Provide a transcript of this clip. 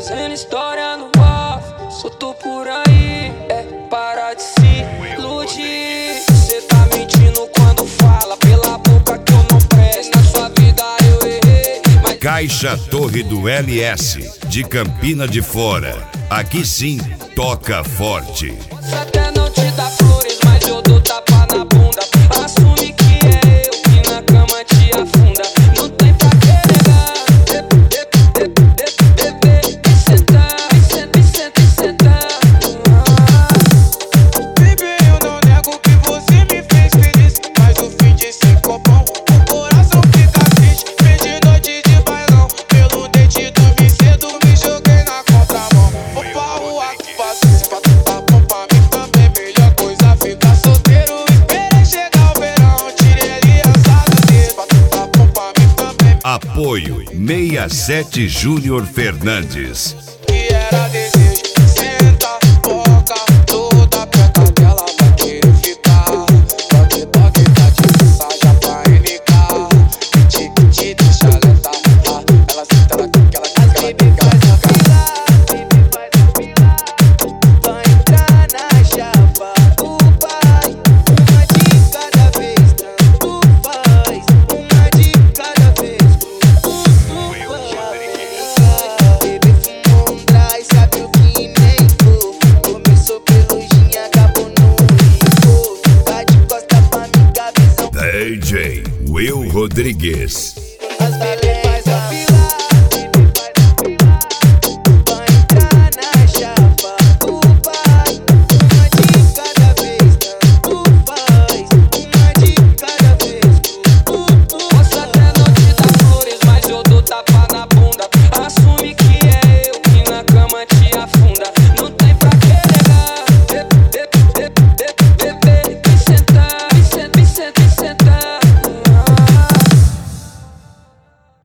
fazendo história no off, solto por aí, para de se iludir. Cê tá mentindo quando fala pela boca que eu não presto. Na sua vida eu errei, mas... Caixa Torre do LS, de Campina de Fora. Aqui sim, toca forte. Até não te dá flores, mas eu dou tapa na bunda. Assume que é eu que na cama te afunda. Não tem pra que negar. Baby, eu não nego que você me fez feliz, mas o fim de ser copão, o coração fica triste. Perdi noite de bailão, pelo dente dormi cedo, me joguei na contramão. Vou pra rua que faço isso pra tu tá bom pra mim também. Melhor coisa ficar solteiro, esperei chegar o verão, tirei aliança do dedo pra tu tá bom pra mim também. Apoio 67 Júnior Fernandes. Que era desejo, senta, boca, toda perto dela vai querer ficar. Toque, toque, tá de mensagem pra NK. Te deixa lenta, ela senta, ela quica, ela quica, ela quica, ela quica. Baby, vai tranquila, vai entrar na chapa. O pai, uma de cada vez, tanto faz. Uma de cada vez, Baby fumou um dry, sabe o que nem for. Começou pelujinha, acabou no licor. Tá de costa pra mim, cabeção. DJ Will Rodrigues.